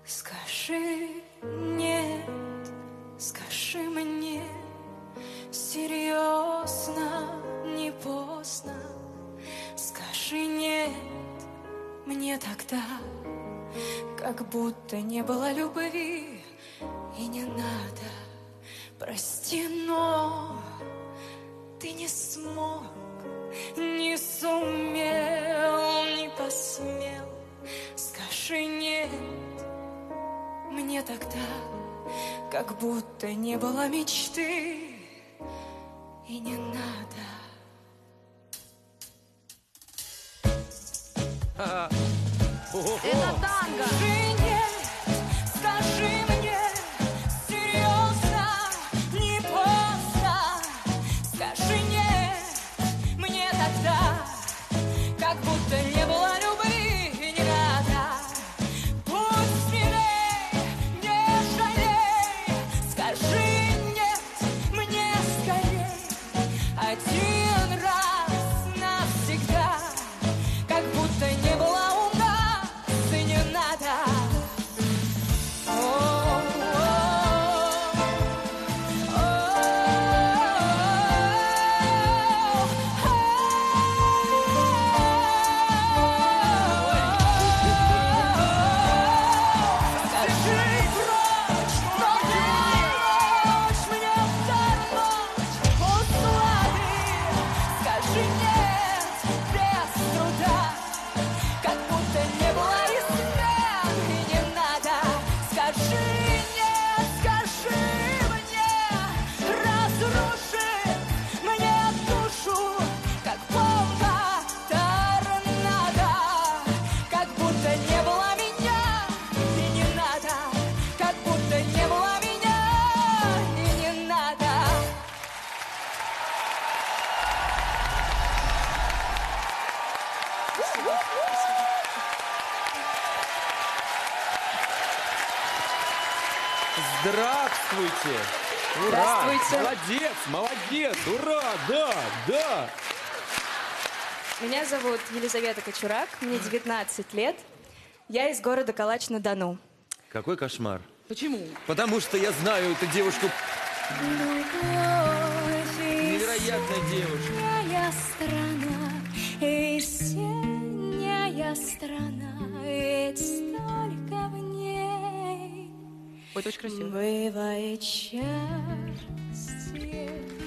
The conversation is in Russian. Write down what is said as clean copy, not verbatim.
Скажи нет, скажи мне, серьезно, не поздно. Скажи нет мне тогда, как будто не было любви. И не надо, прости, но ты не смог, не сумел, не посмел. Скажи нет мне тогда, как будто не было мечты. И не надо. Это танго. Скажи нет, скажи мне, серьезно, не поздно. Скажи нет мне тогда, как будто не было любви. И не надо, будь смелей, не жалей. Скажи нет мне скорей, один раз навсегда, как будто не было у нас. И не надо. Здравствуйте! Ура! Здравствуйте. Молодец, молодец! Ура! Да, да! Меня зовут Елизавета Кочурак, мне 19 лет. Я из города Калач-на-Дону. Какой кошмар. Почему? Потому что я знаю эту девушку. Невероятная девушка. Весенняя страна, весенняя страна, ведь столько в ней Ой, это очень красиво. бывает счастье.